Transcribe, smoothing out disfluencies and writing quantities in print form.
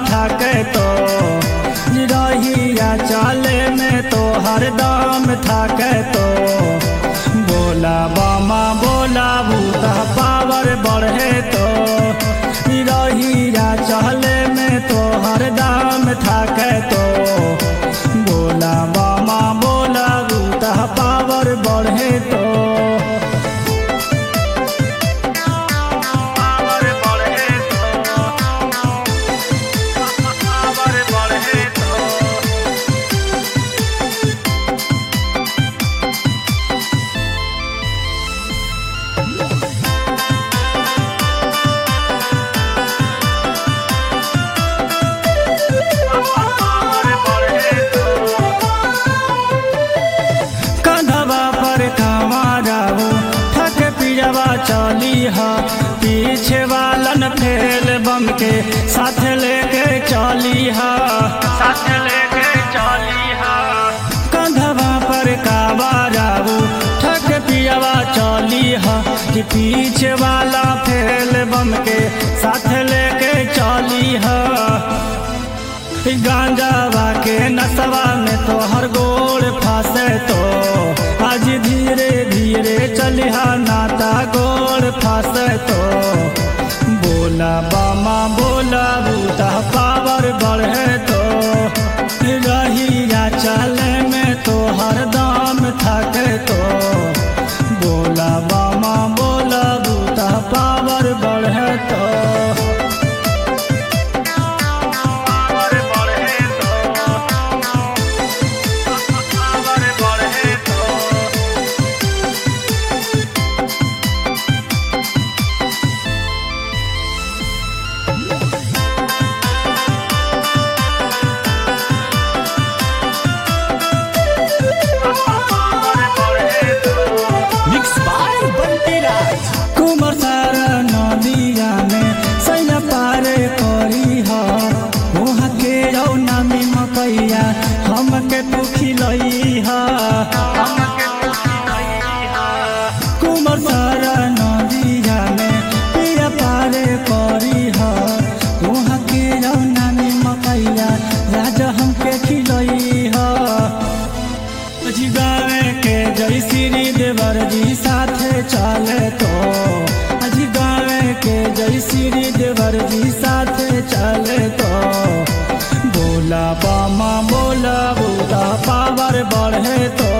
थके तो रहिया चले में तो हरदम थके तो बोला बामा बोला भूता पावर बढ़े तो रहिया चले में तो हरदम थके तो बोला बामा बोला भूता पावर बढ़े तो चली हा पीछे वालन फेल बम के साथ लेके चली हा कंधवा पर काबाराबू ठक पियावा चली हा कि पीछे वाला फेल बम के साथ लेके चली हा गांजावा के नसवा में तो हर गोड़ फांसे तो आज धीरे धीरे चलिहा नाता गोड़ फांसे तो बोला बामा बोला बूता पावर बढ़े तो रहिया चले में तो हरदम थके तो बोला बामा बोला बूता पावर बढ़े तो हमके तू खिलई हा कुमार सारा नदिया में पिया पारे करी हा वहाँ के रौना में मकैया राजा हमके खिलई हा गावे के जय श्री देवर जी साथे चले तो गावे के जय श्री देवर जी साथे चले तो बोला बामा बोला बूता पावर बढ़े तो